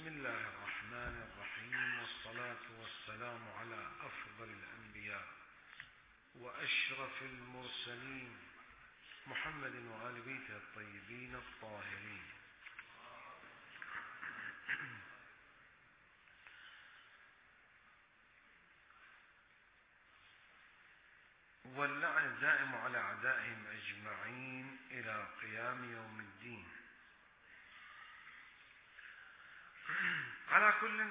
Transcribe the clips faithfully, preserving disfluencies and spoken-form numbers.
بسم الله الرحمن الرحيم، والصلاة والسلام على أفضل الأنبياء وأشرف المرسلين محمد وآل بيته الطيبين الطاهرين. واللعن الدائم على أعدائهم أجمعين إلى قيام يوم الدين. على كل،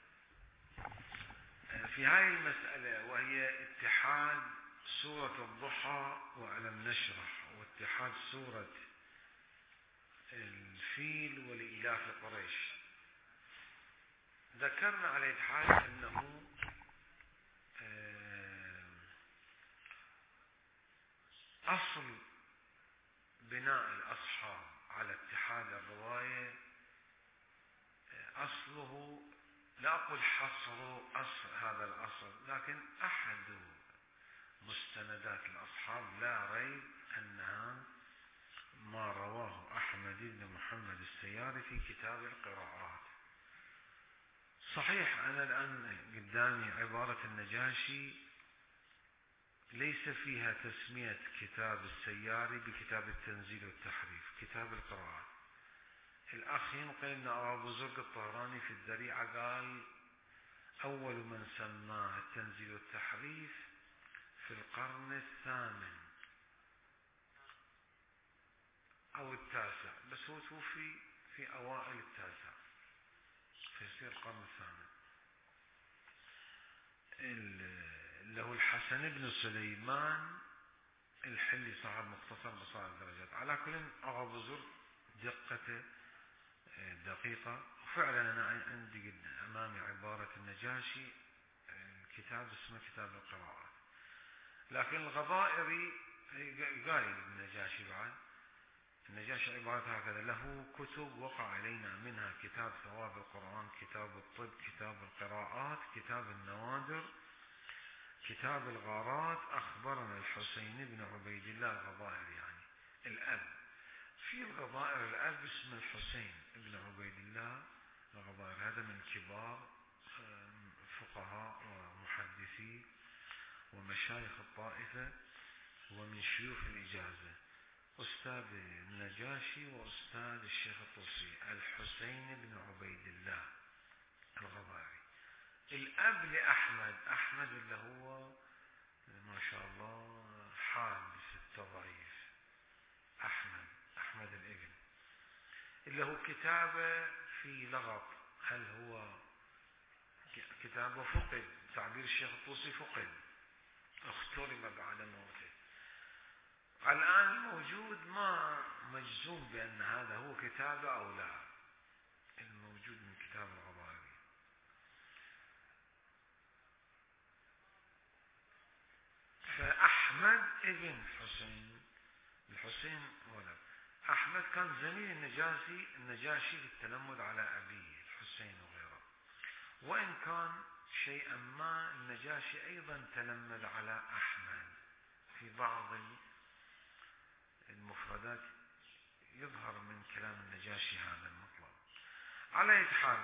في هذه المسألة وهي اتحاد سورة الضحى وألم نشرح، واتحاد سورة الفيل ولإلاف قريش، ذكرنا على اتحاد أنه أصل بناء الأصحاب على اتحاد الرواية أصله، لا أقول حصر أصل هذا الأصل، لكن أحد مستندات الأصحاب لا ريب أنها ما رواه أحمد بن محمد السياري في كتاب القراءات. صحيح أنا الآن قدامي عبارة النجاشي ليس فيها تسمية كتاب السياري بكتاب التنزيل والتحريف، كتاب القراءات. الأخ ينقل أن أبو زرق الطهراني في الذريعة قال أول من سماه التنزيل والتحريف في القرن الثامن أو التاسع، بس هو توفي في أوائل التاسع، فيصير القرن الثامن. اللي هو الحسن بن سليمان الحلي صاحب مختصر بصائر الدرجات. على كل، أبو زرق دقته دقيقة، وفعلا أنا عندي أمامي عبارة النجاشي، الكتاب اسمه كتاب القراءات. لكن الغضائري قايل النجاشي بعد، النجاشي عبارة هكذا: له كتب وقع علينا منها كتاب ثواب القرآن، كتاب الطب، كتاب القراءات، كتاب النوادر، كتاب الغارات. أخبرنا الحسين بن عبيد الله الغضائري، يعني الأب في الغضائر، الأب اسمه الحسين بن عبيد الله الغضائري، هذا من كبار فقهاء ومحدثي ومشايخ الطائفة ومن شيوخ الإجازة، أستاذ النجاشي وأستاذ الشيخ الطوسي، الحسين بن عبيد الله الغضائري. الأب لأحمد، أحمد اللي هو ما شاء الله حادث التضعيف، أحمد أحمد الابن، اللي هو كتابه في لغط. هل هو كتابه فقد؟ تعبير الشيخ الطوسي فقد، اخترم بعد موته. الآن الموجود ما مجزوم بأن هذا هو كتابه أو لا، الموجود من كتاب الغضائري. فأحمد ابن حسين، الحسين ولد أحمد كان زميل النجاشي النجاشي في التلمذ على أبيه الحسين وغيره، وإن كان شيئا ما النجاشي أيضا تلمذ على أحمد في بعض المفردات، يظهر من كلام النجاشي هذا المطلب. على أي حال،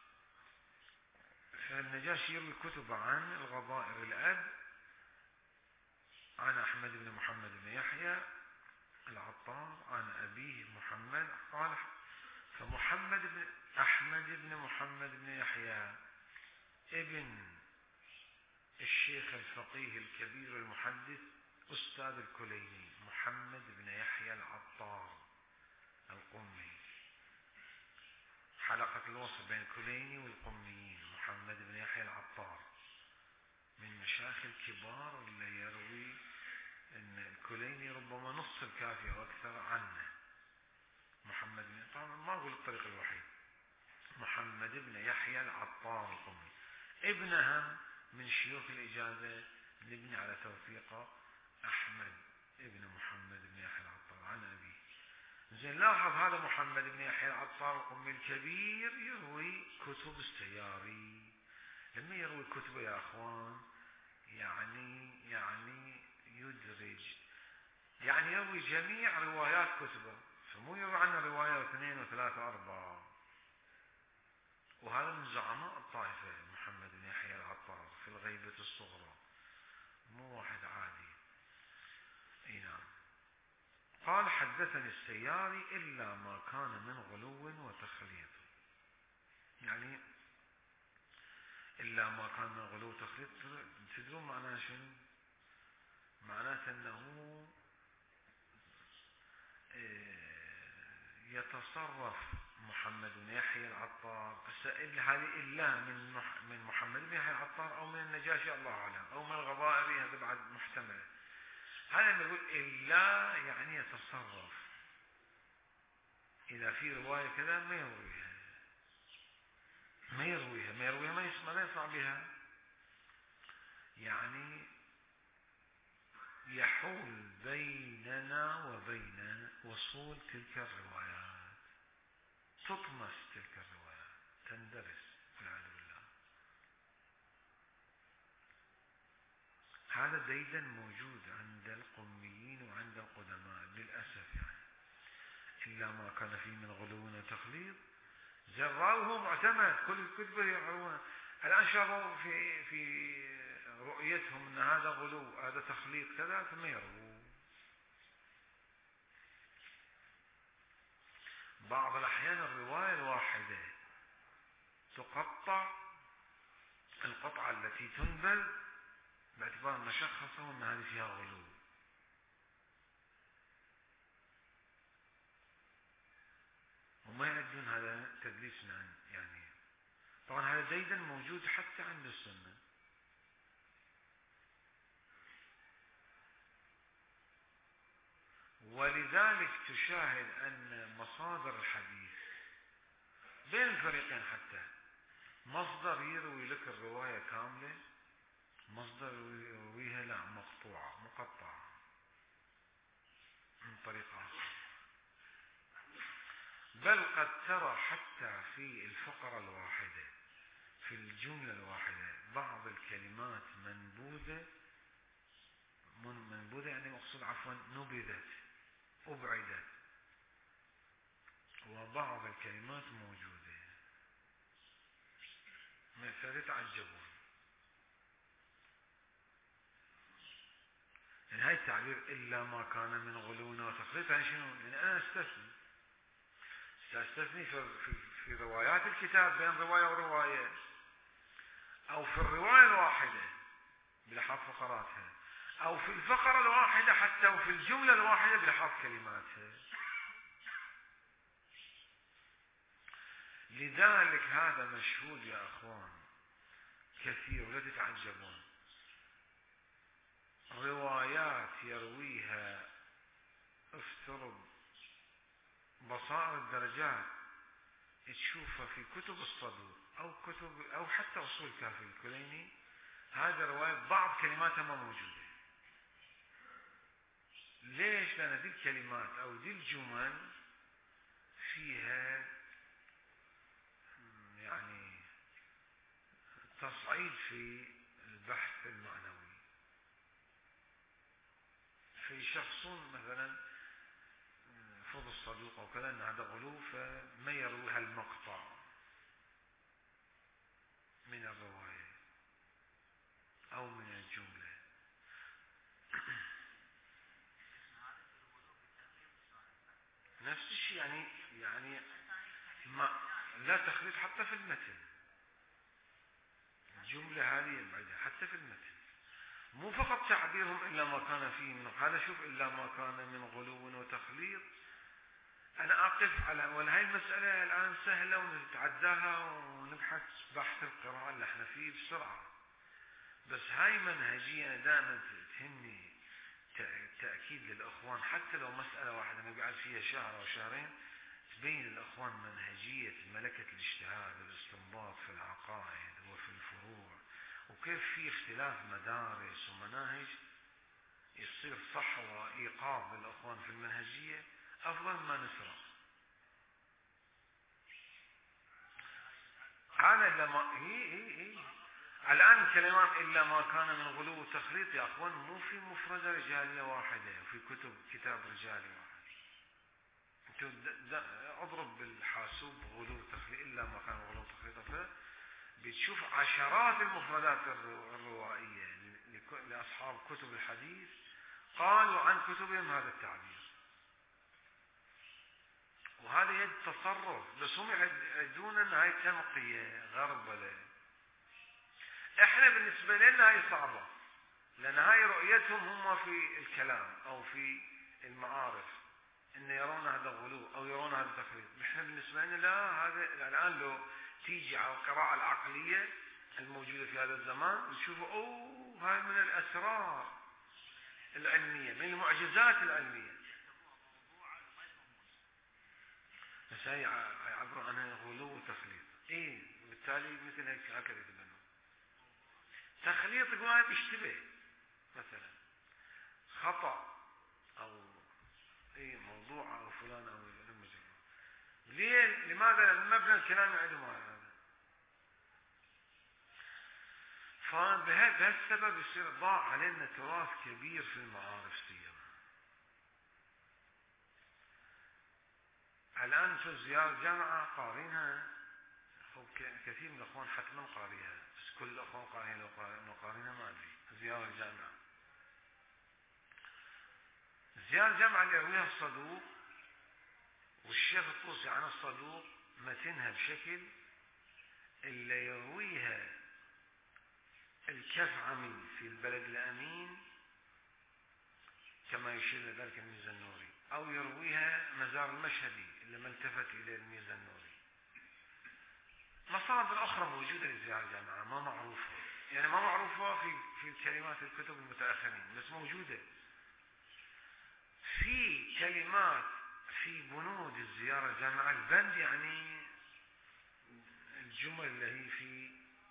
فالنجاشي يروي كتب عن الغضائر، الأب عن أحمد بن محمد بن يحيى العطار عن أبيه محمد قال. فمحمد بن أحمد بن محمد بن يحيى ابن الشيخ الفقيه الكبير المحدث أستاذ الكليني محمد بن يحيى العطار القمي، حلقة الوصل بين الكليني والقميين. محمد بن يحيى العطار من مشايخ الكبار اللي يروي ان الكليني ربما نص الكافي او اكثر عنه. محمد بن، طبعا ما اقول الطريق الوحيد، محمد بن يحيى العطار القمي، ابنها من شيوخ الاجازه، نبني على توثيقه احمد ابن محمد بن يحيى العطار عن ابيه. زين، لاحظ هذا محمد بن يحيى العطار القمي الكبير يروي كتب السياري. لما يروي كتبه يا اخوان يعني يعني يدرج، يعني يروي جميع روايات كتبه، فمو يروي عنه رواية واثنين وثلاثة وأربعة. وهذا من زعماء الطائفة محمد بن يحيى العطار في الغيبة الصغرى، مو واحد عادي. اي نعم. قال حدثني السياري إلا ما كان من غلو وتخليط، يعني إلا ما كان من غلو وتخليط، تدرون معناه شنو؟ معناه أنه يتصرف محمد بن يحيى العطار، هذه إلا من من محمد بن يحيى العطار أو من النجاشي الله أعلم، أو من الغضائري، هذا بعد محتمل. هذا نقول إلا يعني يتصرف، إذا في رواية كذا ما يرويها ما يرويها ما يرويها ما يسمع لا يسمع بها، يعني يحول بيننا وبين وصول تلك الروايات، تطمس تلك الروايات، تندرس والعياذ بالله. هذا ديدا موجود عند القميين وعند القدماء للأسف، يعني إلا ما كان فيه من غلو وتخليط. زراوه معتمد، كل الكتب يعرفون. الآن شافوا في في رؤيتهم أن هذا غلو هذا تخليط كذا، ثم يرووا. بعض الأحيان الرواية الواحدة تقطع، القطعة التي تنبل باعتبار مشخصه أن هذه فيها غلو. وما يعدون هذا تدليس، يعني طبعا هذا ديدا موجود حتى عند السنة. ولذلك تشاهد أن مصادر الحديث بين الفريقين، حتى مصدر يروي لك الرواية كاملة، مصدر يرويها لا مقطوعة مقطعة من طريق آخر. بل قد ترى حتى في الفقرة الواحدة، في الجملة الواحدة، بعض الكلمات منبوذة، منبوذة يعني مقصود عفوا نبذت، أبعدت، وبعض الكلمات موجودة، ما ستتعجبون. يعني هاي التعبير إلا ما كان من غلو وتخليط، يعني شنو؟ يعني أنا استثني استثني في, في, في روايات الكتاب بين رواية ورواية، أو في الرواية الواحدة بلحاظ فقراتها، أو في الفقرة الواحدة حتى، وفي الجملة الواحدة بلحاظ كلماتها. لذلك هذا مشهود يا أخوان كثير، ولا تتعجبون. روايات يرويها افترض بصائر الدرجات، تشوفها في كتب الصدور أو كتب أو حتى أصول كافي الكليني، هذا رواية بعض كلماتها ما موجودة. ليش؟ لأن دي الكلمات أو دي الجمل فيها يعني تصعيد في البحث المعنوي، في شخصون مثلا فضل الصدوق أو كذا أن هذا غلو، فما يروي هالمقطع من الرواية أو من الجملة. نفس الشيء، يعني يعني ما لا تخليط حتى في المتن، الجملة هذه بعدها حتى في المتن، مو فقط تعبيرهم إلا ما كان فيه من هذا. شوف إلا ما كان من غلو وتخليط، أنا أقف على وهي المسألة الآن سهلة ونتعداها ونبحث بحث القراءة اللي احنا فيه بسرعة، بس هاي منهجية دائما تهمني تأكيد للأخوان، حتى لو مسألة واحدة أنا قاعد فيها شهر أو شهرين، تبين للأخوان منهجية ملكة الاجتهاد والاستنباط في العقائد وفي الفروع، وكيف في اختلاف مدارس ومناهج يصير صحوة إيقاظ للأخوان في المنهجية أفضل ما نسرق. هذا لما هي هي هي الآن كلمات إلا ما كان من غلو وتخليط يا أخوان مو في مفردة رجالية واحدة وفي كتب كتاب رجالي واحد. اضرب بالحاسوب غلو تخليط إلا ما كان غلو تخليط، بتشوف عشرات المفردات الروائية لأصحاب كتب الحديث قالوا عن كتبهم هذا التعبير، وهذا يد تصرف، بس هم يعدون ان هاي تنقية غربلة. احنا بالنسبة لنا هاي صعبة، لان هاي رؤيتهم هم في الكلام او في المعارف، ان يرون هذا غلو او يرون هذا تخليط. احنا بالنسبة لنا لا، هذا الان لو تيجي على القراءة العقلية الموجودة في هذا الزمان وتشوفوا اوه هاي من الاسرار العلمية، من المعجزات العلمية، بس هاي يعبروا عنها غلو وتخليط. ايه بالتالي مثل هيك هكذا يتبنوا تخليط، ما بيشتبه مثلا خطأ او ايه موضوع او فلان او المجرد. ليه؟ لماذا؟ المبنى الكلامي عندهم هذا، فبهذا السبب يصير ضاع علينا تراث كبير في المعارف سيما. الآن في زيارة جامعة قارنها، كثير من الأخوان حتما قاريها، بس كل الأخوان قاريها لو قارنها ما أدري. زيارة جامعة زيارة جامعة اللي يرويها الصدوق، والشيخ الطوسي عن الصدوق متنها بشكل اللي يرويها الكفعمي في البلد الأمين كما يشير لذلك الميزانوري، أو يرويها مزار المشهدي اللي ما التفت إلى الميزانوري. مصادر أخرى موجودة للزيارة الجامعة ما معروفة، يعني ما معروفة في في كلمات الكتب المتأخرين، بس موجودة في كلمات في بنود الزيارة الجامعة. البند يعني الجمل اللي هي في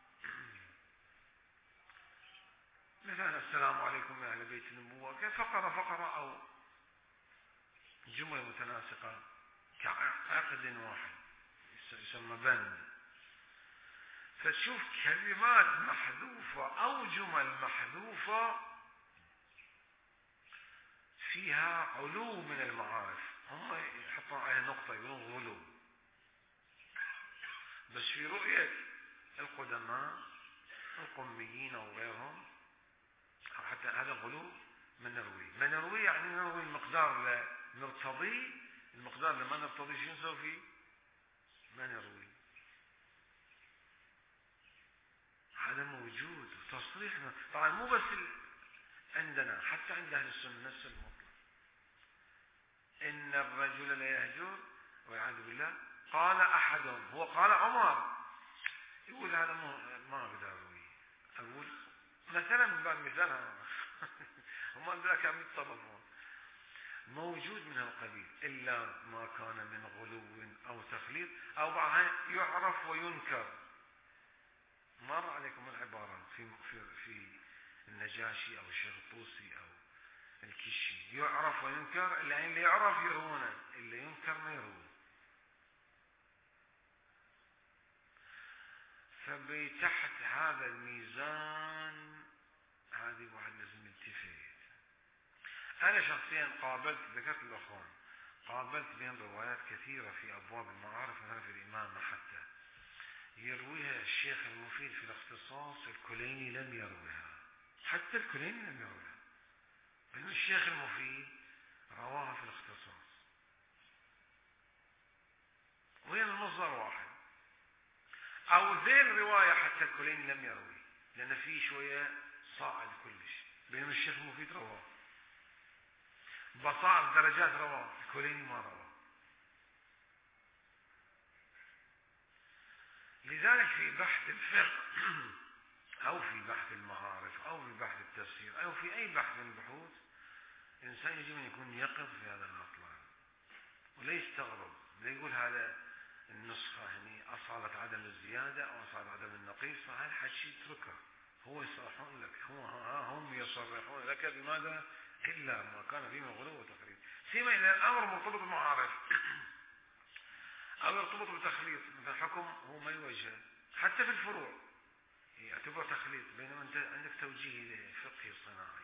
مثلا السلام عليكم يا أهل بيت النبوة، كفقرة فقرة أو جمل متناسقة كعقد واحد يسمى بند. فتشوف كلمات محذوفة أو جمل محذوفة فيها علو من المعارف، هم يحطون عليها نقطة يقولون غلو، بس في رؤية القدماء القميين أو غيرهم حتى هذا غلو من نروي. ما نروي يعني نروي المقدار لا نرتضيه، المقدار لما نرتضيه شو نسوي فيه؟ ما نروي. هذا موجود تصريح طبعا، مو بس عندنا، حتى عند أهل السنة نفس المطلق. إن الرجل لا يهجر والعياذ بالله، قال أحدهم، هو قال عمر، يقول هذا ما أقدر أروي، أقول مثلا من بعد مثال هم عندنا كم يتصرفون موجود من هالقبيل، إلا ما كان من غلو أو تخليط أو بعضها يعرف وينكر. مر عليكم العبارة في في في النجاشي أو الشيخ الطوسي أو الكشي، يعرف وينكر، إلا اللي يعرف يروونه، اللي ينكر ما يروه. فبتحت هذا الميزان هذه واحد لازم يلتفت. أنا شخصيا قابلت، ذكرت الأخوان، قابلت بين روايات كثيرة في أبواب المعارف، مثلا في الإمامة حتى يرويها الشيخ المفيد في الاختصاص، الكليني لم يرويها، حتى الكليني لم يرويها، بينما الشيخ المفيد رواها في الاختصاص، وهي المصدر واحد. أو ذي الرواية حتى الكليني لم يروي، لأن فيه شوية صاعد كلش، بينما الشيخ المفيد رواه بصاعد درجات، رواه الكليني ما رواه. لذلك في بحث الفقه أو في بحث المعارف أو في بحث التفسير أو في أي بحث من البحوث، الإنسان يجب أن يكون يقظ في هذا المطلب ولا يستغرب، لا يقول هذا النسخة يعني أصالة عدم الزيادة أو أصالة عدم النقيص، فهذا الحكي اتركه، هو يصرحون لك، هو هم يصرحون لك بماذا؟ إلا ما كان فيه من غلو وتخريب. سيما إذا الأمر مرتبط بالمعارف أو يرتبط بتخليط، مثل الحكم هو ما يوجه حتى في الفروع يعتبر تخليط، بينما أنت عندك توجيه فقهي صناعي.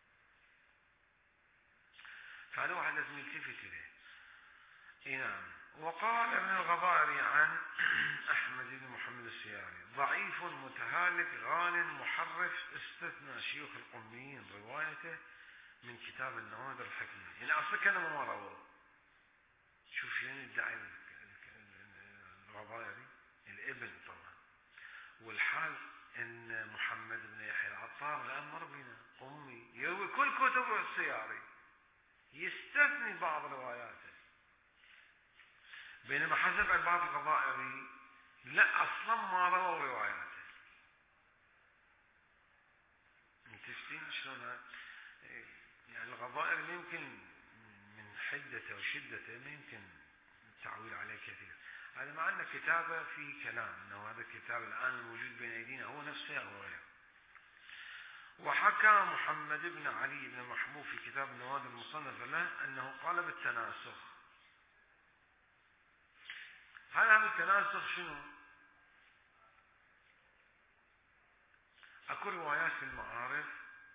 فهذا واحد لازم يلتفت إليه. إيه نعم. وقال ابن الغضائري عن أحمد بن محمد السياري ضعيف متهالك غال محرف استثنى شيوخ القميين روايته من كتاب النوادر الحكمة. يعني أصلا كلمة ما رواه. شوف شنو يدعي الغضائري الابن طبعا، والحال ان محمد بن يحيى العطار الان مر بنا قمي يروي كل كتبه السياري يستثني بعض رواياته، بينما حسب البعض الغضائري لا اصلا ما رووا رواياته. متفقين شلون؟ يعني الغضائري يمكن من حدته وشدته ما يمكن التعويل عليه كثير. هذا مع أن كتابه في كلام أنه هذا الكتاب الآن الموجود بين أيدينا هو نفسه أو غيره. وحكى محمد بن علي بن محبوب في كتاب النوادر المصنفة له أنه قال بالتناسخ. هذا بالتناسخ شنو؟ أكو روايات في المعارف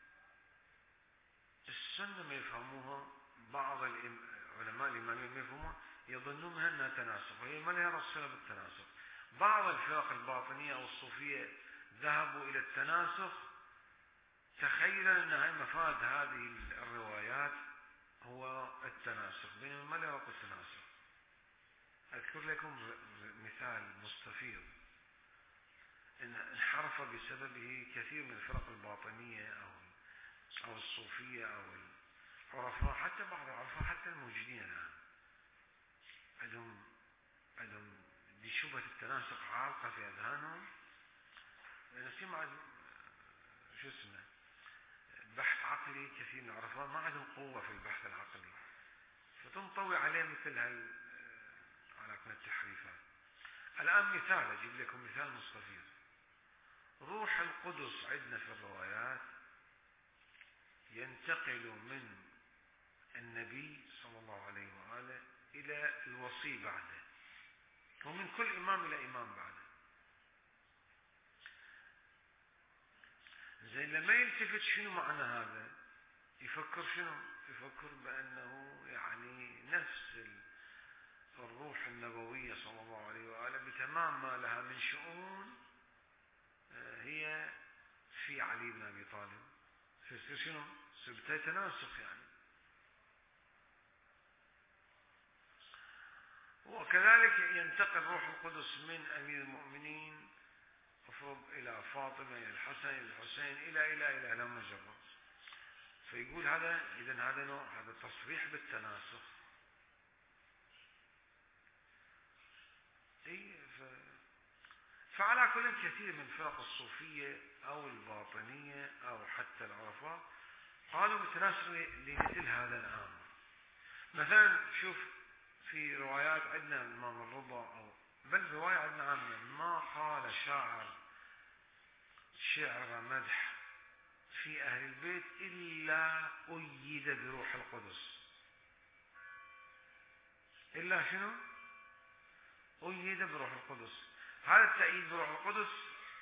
السنة ما يفهموها، بعض العلماء الإماميين ما يفهموها يظنون منها أنها تناسخ، وهي ما لها رصة بالتناسخ. بعض الفرق الباطنية أو الصوفية ذهبوا إلى التناسخ تخيلا أن هاي مفاد هذه الروايات هو التناسخ، بينما ما لها رصة التناسخ. أذكر لكم مثال مستفيض إن انحرف بسببه كثير من الفرق الباطنية أو أو الصوفية أو العرفاء، حتى بعض العرفاء حتى الموجودين الآن عندهم عندهم بشبهة التناسق عالقة في أذهانهم، لأن في مع شو اسمه بحث عقلي. كثير من العرفاء ما عندهم قوة في البحث العقلي، فتنطوي عليه مثل هال على قناة التحريفات. الآن مثال أجيب لكم مثال مستفيض. روح القدس عندنا في الروايات ينتقل من النبي صلى الله عليه وآله إلى الوصي بعده، ومن كل إمام إلى إمام بعده. زين لما يلتفت شنو معنى هذا؟ يفكر شنو؟ يفكر بأنه يعني نفس الروح النبوية صلى الله عليه وآله بتمام ما لها من شؤون هي في علي بن أبي طالب. فيصير شنو؟ سبتة تناسخ يعني. وكذلك ينتقل روح القدس من أمير المؤمنين افرض إلى فاطمة إلى الحسن إلى الحسين إلى إلى إلى إلى مجرد. فيقول هذا إذن هذا نوع هذا تصريح بالتناسخ. إيه ف... فعلى كل كثير من فرق الصوفية أو الباطنية أو حتى العرفاء قالوا بالتناسخ لمثل هذا الأمر. مثلا شوف في روايات عندنا الإمام الرضا أو بل رواية عندنا عامة ما قال شاعر شعر مدح في أهل البيت إلا أيد بروح القدس. إلا شنو؟ أيد بروح القدس. هذا التأييد بروح القدس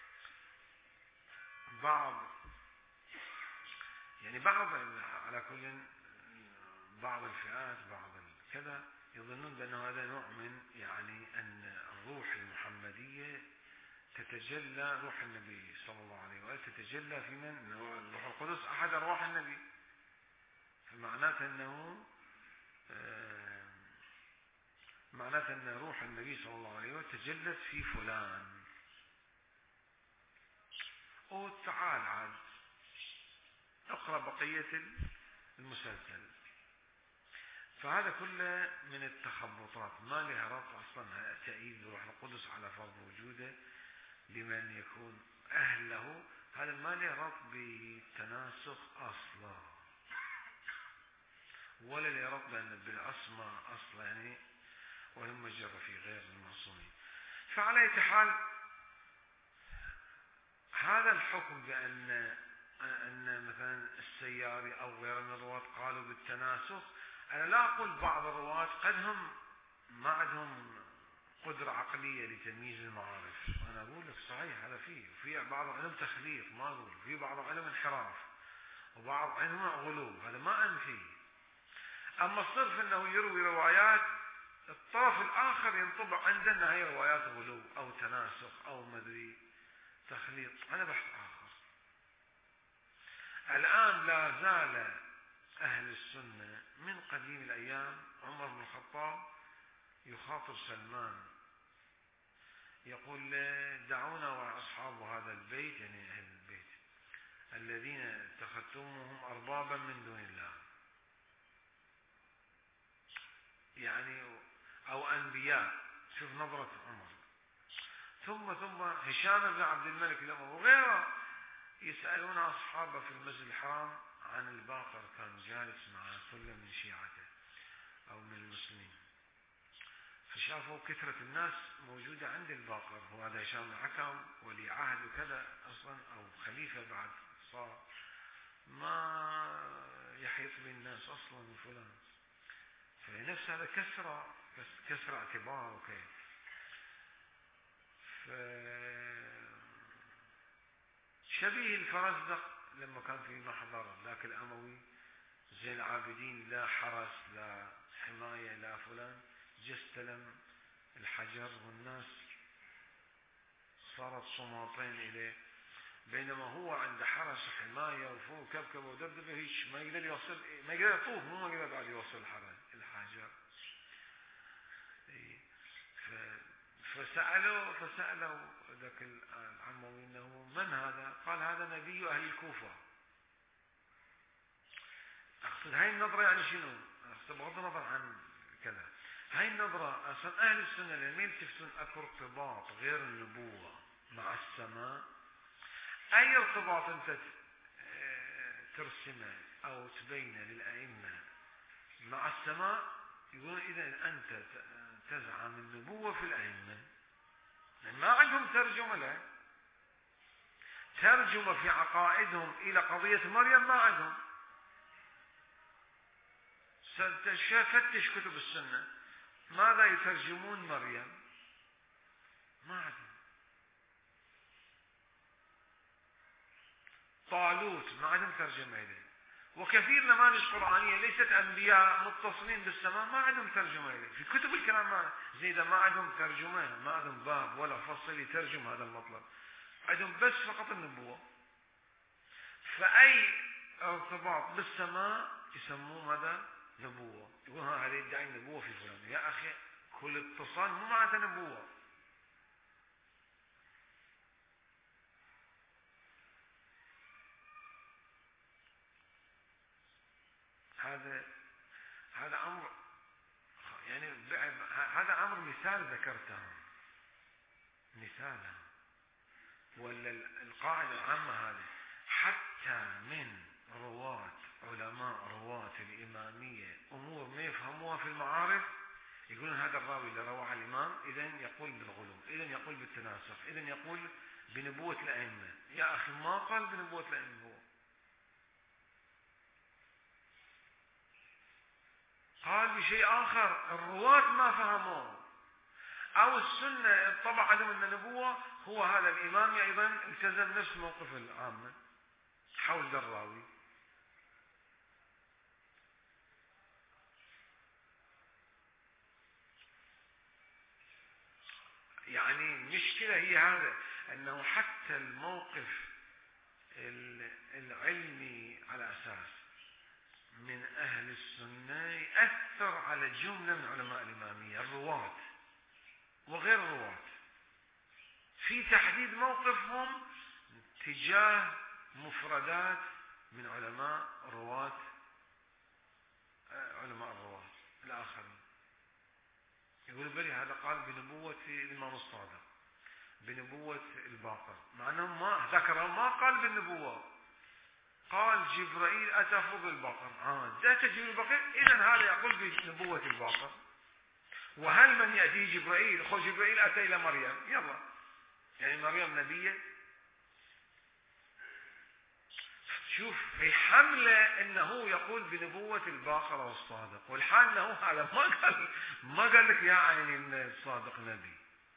بعض يعني بعض على كل بعض الفئات بعض كذا يظنون بأن هذا نوع من يعني أن الروح المحمدية تتجلى، روح النبي صلى الله عليه وآله تتجلى في من؟ روح القدس أحد أرواح النبي، فمعناته أنه آه معناته أن روح النبي صلى الله عليه وآله تجلت في فلان. وتعال عاد اقرأ بقية المسلسل. فهذا كله من التخبطات ما لها ربط أصلا تأييد روح القدس على فرض وجوده لمن يكون أهل له. هذا ما له ربط بالتناسخ أصلا ولا له ربط بالأسماء أصلا يعني، وهم مجرى في غير المعصومين. فعلى أي حال هذا الحكم بأن أن مثلا السياري أو غير من الرواة قالوا بالتناسخ، أنا لا أقول بعض الرواة قد هم ما عندهم قدرة عقلية لتمييز المعارف. أنا أقول لك صحيح هذا فيه في بعض علم تخليق ما أقول، في بعض علم انحراف وبعض علم غلو، هذا ما أنفي. أما الصرف أنه يروي روايات الطرف الآخر ينطبع عندنا هي روايات غلو أو تناسخ أو مدري تخليط، هذا بحث آخر. الآن لا زال أهل السنة من قديم الأيام، عمر بن الخطاب يخاطب سلمان يقول له دعونا وأصحاب هذا البيت، يعني أهل البيت الذين اتخذتموهم أربابا من دون الله، يعني أو أنبياء. شوف نظرة عمر. ثم ثم هشام بن عبد الملك الأموي وغيره يسألون أصحابه في المسجد الحرام عن الباقر، كان جالس مع كل من شيعته أو من المسلمين، فشافوا كثرة الناس موجودة عند الباقر، وهذا هشام بن حكم ولي عهد وكذا أصلا أو خليفة بعد صار، ما يحيط بالناس أصلا وفلان، فنفس هذا كسرة كسر اعتبار وكيف. شبيه الفرزدق لما كان في محضر ذاك الأموي زين العابدين، لا حرس لا حماية لا فلان، جستلم الحجر والناس صارت صماطين إليه، بينما هو عند حرس وحماية وفوق كبكب ودبدبه هيش ما يقدر يوصل، ما يقدر يطوف، مو ما يقدر بعد يوصل الحجر. فسألوا فسألوا ذاك العموي انه من هذا؟ قال هذا نبي اهل الكوفة. اقصد هاي النظرة يعني شنو؟ اقصد بغض النظر عن كذا، هاي النظرة اصلا اهل السنة لما يلتفتون اكو ارتباط غير النبوة مع السماء، اي ارتباط انت ترسمه او تبينه للائمة مع السماء يقولون اذا انت تزعم النبوة في الأئمة، ما عندهم ترجمة له، ترجمة في عقائدهم إلى قضية مريم ما عندهم. فتش كتب السنة ماذا يترجمون مريم؟ ما عندهم. طالوت ما عندهم ترجمة إليه، وكثير نماذج قرآنية ليست أنبياء متصلين بالسماء ما عندهم ترجمة إليه، في كتب الكلام ما زي إذا ما عندهم ترجمة، ما عندهم باب ولا فصل يترجم هذا المطلب، عندهم بس فقط النبوة. فأي ارتباط بالسماء يسموه هذا نبوة، يقول ها هذا يدعي النبوة في فلان. يا أخي كل اتصال مو معناته نبوة. هذا هذا أمر يعني هذا أمر مثال ذكرته مثالا، ولا القاعدة العامة هذه حتى من رواة علماء رواة الإمامية أمور ما يفهموها في المعارف يقولون هذا الراوي اللي روى عن الإمام إذن يقول بالغلو، إذن يقول بالتناسخ، إذن يقول بنبوة الأئمة. يا أخي ما قال بنبوة الأئمة، هو قال بشيء آخر الرواة ما فهموه، أو السنة الطبع عدم أن النبوة هو هذا الإمام أيضا التزم نفس موقف العامة حول الراوي. يعني المشكلة هي هذا، أنه حتى الموقف العلمي على أساس من أهل السنة يأثر على جملة من علماء الإمامية الرواة وغير الرواة في تحديد موقفهم تجاه مفردات من علماء رواة علماء الرواة الآخرين. يقول بلي هذا قال بنبوة الإمام الصادق، بنبوة الباقر، مع أنه ما ذكر ما قال بالنبوة، قال جبرائيل أتى فوق الباقر، آه ذات جبريل الباقر، إذن هذا يقول بنبوة الباقر. وهل من يأتي جبرائيل خو جبرائيل أتى إلى مريم يلا، يعني مريم نبية. شوف في حملة انه يقول بنبوة الباقر والصادق، والحال انه هذا ما قال ما قال لك يا عيني ان الصادق نبي،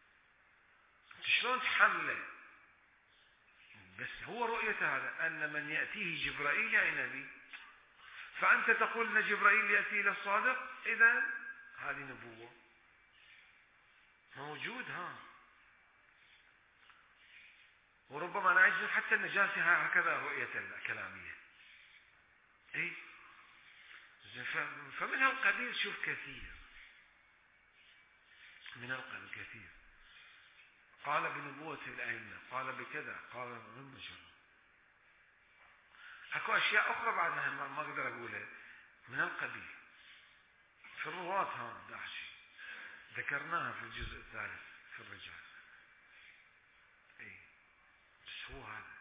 شلون تحمله؟ بس هو رؤيته هذا ان من يأتيه جبرائيل يعني نبي، فأنت تقول ان جبرائيل يأتي إلى الصادق إذا هذه نبوة. موجود ها. وربما نعجز حتى النجاسة هكذا رؤية الكلامية. اي فمن هالقبيل شوف كثير من هالقبيل كثير قال بنبوة الأئمة، قال بكذا، قال من مجرد. اكو اشياء اخرى بعدها ما اقدر اقولها من هالقبيل في الرواة. ها داعشي ذكرناها في الجزء الثالث في الرجال. اي بس هو هذا.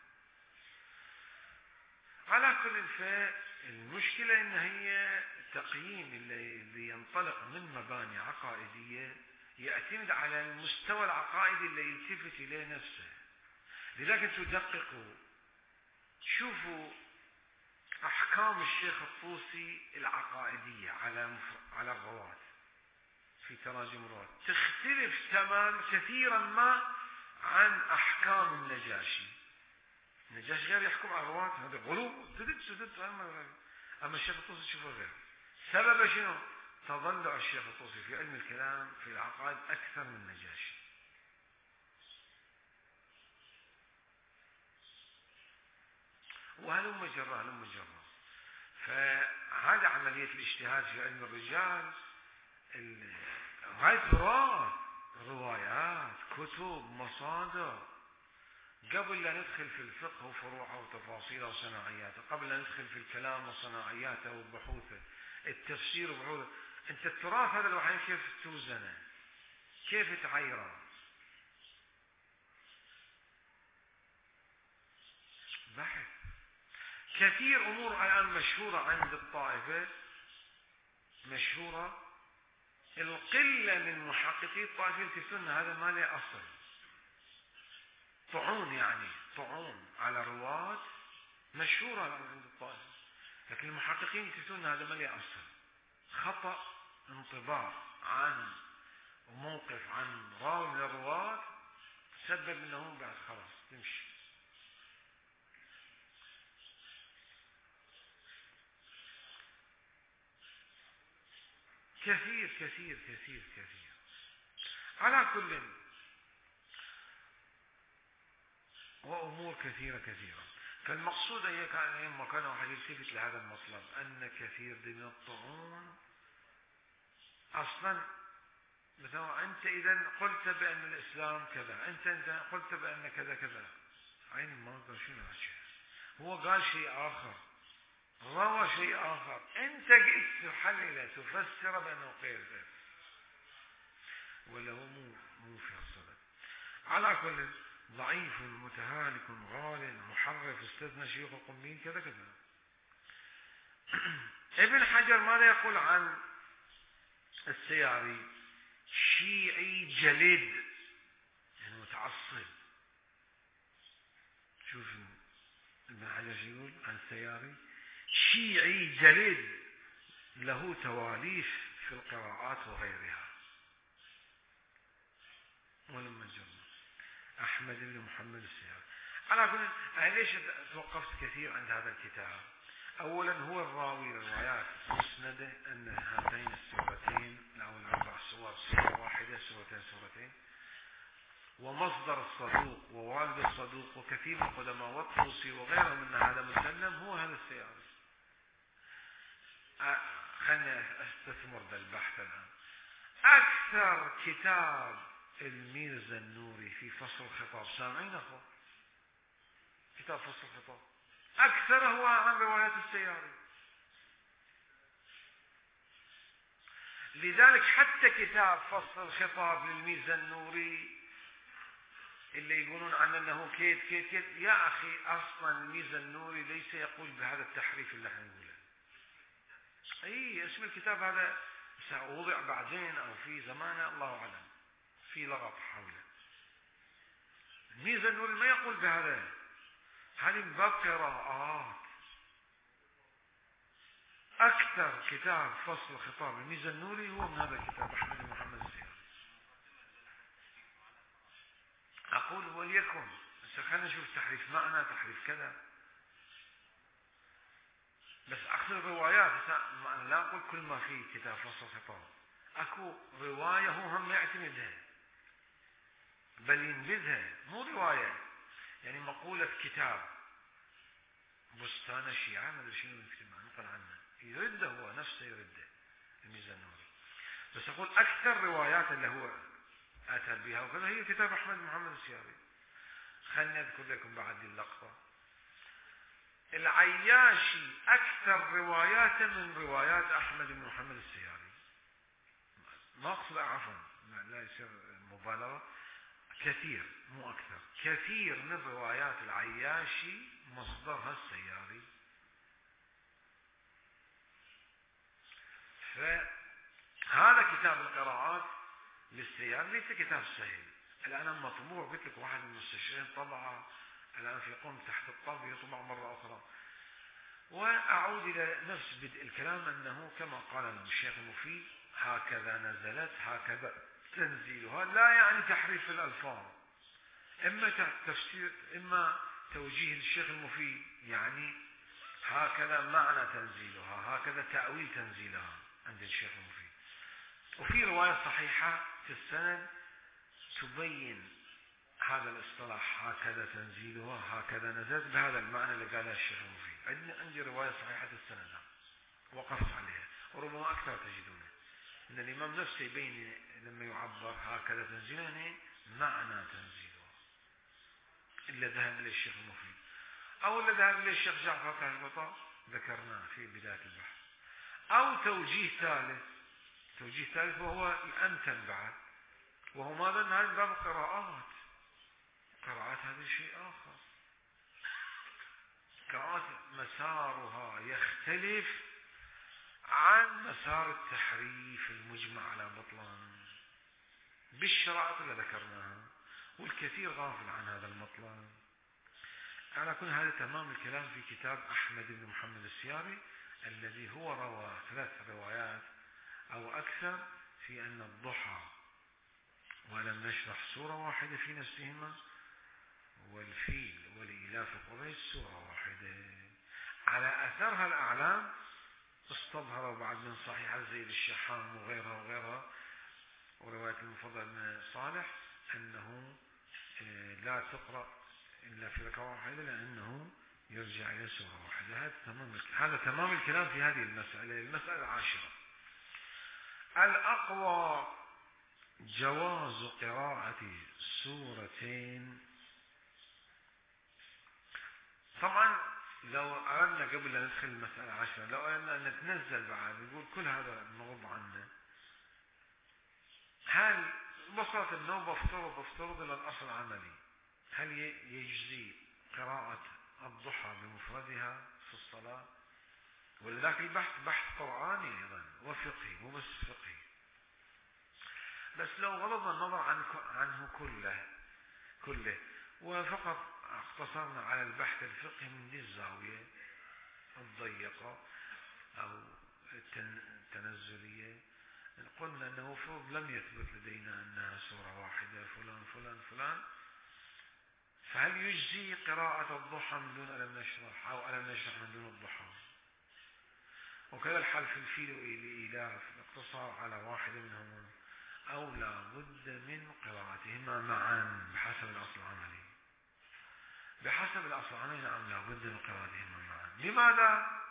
على كل فالمشكلة ان هي تقييم اللي, اللي ينطلق من مباني عقائدية يعتمد على المستوى العقائدي اللي يلتفت اليه نفسه. لذلك تدققوا شوفوا احكام الشيخ الطوسي العقائدية على على الرواة في تراجم الرواة تختلف تمام كثيرا ما عن احكام النجاشي. النجاشي غير يحكم على الرواة هذا غلو سدد سدد. اما الشيخ الطوسي تشوفه غير. سبب شنو؟ تضلع الشيخ الطوسي في علم الكلام في العقائد اكثر من النجاشي. وهلم جرى هلم جرى. فهذا عملية الاجتهاد في علم الرجال هاي تراث روايات كتب مصادر قبل لا ندخل في الفقه وفروعه وتفاصيله وصناعياته، قبل لا ندخل في الكلام وصناعياته وبحوثه التفسير وبحوثه. انت التراث هذا الوحيد كيف توزنه؟ كيف تعيره؟ بحث. كثير امور الان مشهوره عند الطائفه مشهوره، القله من محققي الطائفه يلتفتون هذا ما له اصل. طعون يعني طعون على رواة مشهوره عند الطائفه، لكن المحققين يلتفتون هذا ما له اصل. خطا انطباع عن وموقف عن راوي من الرواة سبب انهم بعد خلاص تمشي. كثير كثير كثير كثير. على كل وأمور كثيرة كثيرة. فالمقصود هي كان يوم كان واحد يلتفت لهذا المطلب أن كثير من الطعون أصلا مثلا أنت إذا قلت بأن الإسلام كذا، أنت إذا قلت بأن كذا كذا، عين المنظر شنو هالشيء؟ هو قال شيء آخر، روى شيء آخر، أنت قلت تحلل تفسر بأنه غير ذلك، ولا هو مو مو في الصدق. على كل ضعيف متهالك غال محرف استثنى شيوخ القمين كذا كذا. ابن حجر ماذا يقول عن السياري؟ شيعي جلد يعني متعصب. شوف ابن حجر شو يقول عن السياري؟ شيعي جلد له تواليف في القراءات وغيرها. ولما جرى أحمد بن محمد السياري. على كل أنا ليش توقفت كثير عند هذا الكتاب؟ أولا هو الراوي للروايات مسندة أن هاتين السورتين أو الأربع سور سورة واحدة سورتين سورتين، ومصدر الصدوق ووالد الصدوق وكثير من القدماء والطوسي وغيرهم من هذا مسلم هو هذا السياري. أه خلنا استثمر ذا البحث الآن. أكثر كتاب الميرزا النوري في فصل الخطاب سامعين أخو؟ كتاب فصل الخطاب أكثر هو عن روايات السياري. لذلك حتى كتاب فصل الخطاب للميرزا النوري اللي يقولون عنه أنه كيد كيد كيد، يا أخي أصلا الميرزا النوري ليس يقول بهذا التحريف اللي احنا نقوله. أي اسم الكتاب هذا سأوضع بعدين أو في زمانه الله أعلم، في لغط حوله. الميرزا النوري ما يقول بهذا، هذه من باب قراءات. أكثر كتاب فصل الخطاب الميرزا النوري هو من هذا الكتاب أحمد بن محمد السياري. أقول وليكن بس خلينا نشوف تحريف معنى تحريف كذا، بس أقصد الروايات. أنا لا أقول كل ما في كتاب فصل الخطاب، أكو رواية هو هم يعتمدها بل ينبذها، مو رواية، يعني مقولة كتاب بستان الشيعة ما ادري شنو يكتب نقل عنه، يرده هو نفسه يرده الميزانوري. بس اقول اكثر روايات اللي هو اتى بها وكذا هي كتاب احمد بن محمد السياري. خلني اذكر لكم بعد اللقطة. العياشي اكثر رواياته من روايات احمد بن محمد السياري، ما اقصد عفوا لا يصير مبالغة، كثير مو اكثر، كثير من روايات العياشي مصدرها السياري. فهذا كتاب القراءات للسياري ليس كتاب سهل. الان مطبوع، قلت لك واحد من المستشرين طبعه الان في قم تحت الطب يطبع مره اخرى. واعود الى نفس بدء الكلام انه كما قال لنا الشيخ المفيد هكذا نزلت هكذا تنزيلها، لا يعني تحريف الالفاظ، اما تفسير اما توجيه للشيخ المفيد، يعني هكذا معنى تنزيلها، هكذا تأويل تنزيلها عند الشيخ المفيد. وفي رواية صحيحة في السند تبين هذا الاصطلاح هكذا تنزيلها هكذا نزلت بهذا المعنى اللي قاله الشيخ المفيد. عندي عندي رواية صحيحة السند وقفت عليها، وربما أكثر تجدونه ان الامام نفسه يبين لما يعبر هكذا تنزيلها معنى تنزيلها، الا ذهب الى الشيخ المفيد او الا ذهب الى الشيخ جعفر كاشبطة ذكرناه في بدايه البحث، او توجيه ثالث. توجيه ثالث وهو الامتن بعد، وهو ماذا؟ ان هذا باب القراءات. قراءات هذا شيء اخر. قراءات مسارها يختلف عن مسار التحريف المجمع على بطلان بالشرائط اللي ذكرناها، والكثير غافل عن هذا المطلب. على كل هذا تمام الكلام في كتاب أحمد بن محمد السياري الذي هو روى ثلاث روايات أو أكثر في أن الضحى ولم نشرح سورة واحدة في نفسهما، والفيل والإيلاف قريش سورة واحدة. على أثرها الأعلام استظهروا بعد من صحيح زيد الشحام وغيرها وغيرها ورواية المفضل بن صالح أنه لا تقرأ إلا في ركعة واحدة لأنه يرجع إلى سورة واحدة. هذا تمام هذا تمام الكلام في هذه المسألة. المسألة العاشرة: الأقوى جواز قراءة سورتين. طبعا لو أردنا قبل أن ندخل المسألة العاشرة لو أردنا أن نتنزل بعد نقول كل هذا المغض عنه، هل بساطة النوبة افترض افترض إلى الأصل العملي، هل يجزي قراءة الضحى بمفردها في الصلاة؟ ولذلك البحث بحث قرآني أيضا وفقهي، مو بس فقهي. بس لو غضضنا النظر عنه, عنه كله كله وفقط اقتصرنا على البحث الفقهي من دي الزاوية الضيقة أو التنزلية، قلنا أنه فرض لم يثبت لدينا أنها سورة واحدة فلان فلان فلان، فهل يجزي قراءة الضحى من دون ألم نشرح أو ألم نشرح من دون الضحى؟ وكذا الحال في الفيل والإيلاف الاقتصار على واحدة منهما أو لا بد من قراءتهما معا بحسب الأصل العملي. بحسب الأصل العملي نعم لا بد من قراءتهما معا. لماذا؟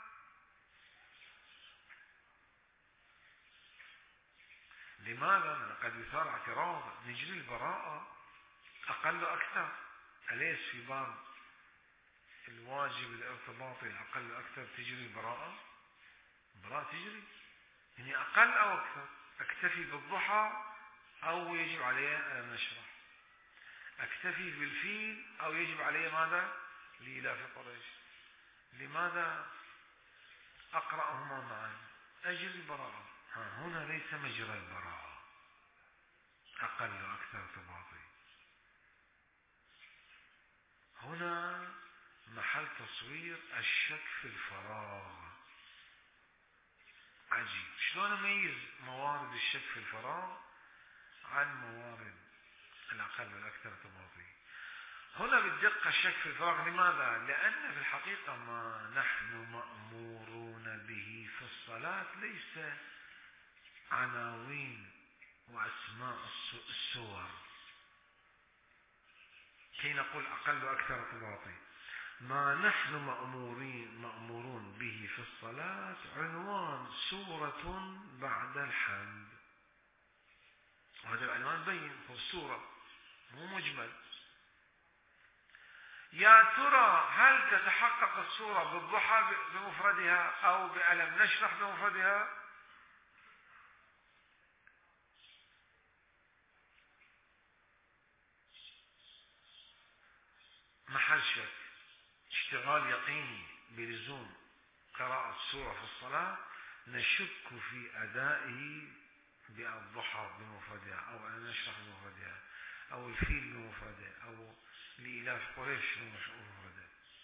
لماذا؟ قد يثار اعتراض نجري البراءة أقل أكثر، أليس في باب الواجب الارتباطي الأقل أكثر تجري البراءة؟ البراءة تجري يعني أقل أو أكثر. أكتفي بالضحى أو يجب علي أن نشرح، أكتفي بالفيل أو يجب علي ماذا؟ لإيلاف قريش. لماذا أقرأهما معا؟ أجل البراءة. ها هنا ليس مجرى البراءة، أقل أكثر ارتباطي. هنا محل تصوير الشك في الفراغ. عجيب شلون أميز موارد الشك في الفراغ عن موارد الأقل والأكثر ارتباطي. هنا بالدقة الشك في الفراغ. لماذا؟ لأن في الحقيقة ما نحن مأمورون به في الصلاة ليس عناوين وأسماء السور، كي نقول أقل وأكثر ارتباطي. ما نحن مأمورين مأمورون به في الصلاة عنوان سورة بعد الحمد، وهذا العنوان بين في السورة مو مجمل. يا ترى هل تتحقق السورة بالضحى بمفردها أو بألم نشرح بمفردها؟ محل شك. اشتغال يقيني بلزوم قراءة السورة في الصلاة نشك في أدائه بالضحى بمفردها أو ألم نشرح بمفردها أو الفيل بمفردها أو لإلاف قريش بمفردها،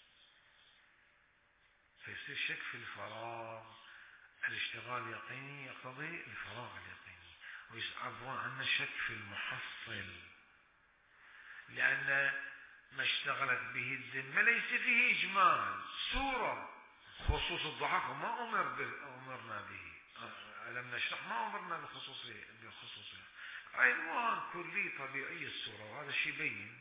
فيصير شك في الفراغ. الاشتغال اليقيني يقتضي الفراغ اليقيني، ويعبرون عنه الشك في المحصل، لأن ما اشتغلت به الذمة ليس فيه إجمال. سورة خصوص الضحى ما أمر أمرنا به، ألم نشرح ما أمرنا بخصوصه بخصوصه عنوان كلي طبيعي السورة، وهذا الشيء بين.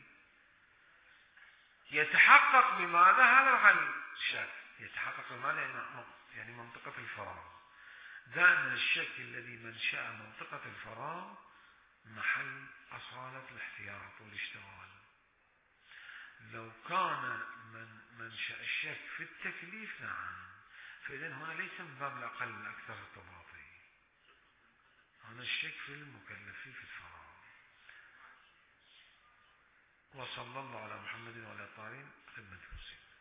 يتحقق بماذا هذا محل شك؟ يتحقق بماذا؟ يعني منطقة الفراغ. دائما الشك الذي منشأ منطقة الفراغ محل أصالة الاحتياط والاشتغال. لو كان من منشأ الشك في التكليف نعم، فإذن هنا ليس من باب الأقل الأكثر ارتباطي، هنا الشك في المكلف في الفراغ. وصلى الله على محمد وعلى طارين خدمة المسلمين.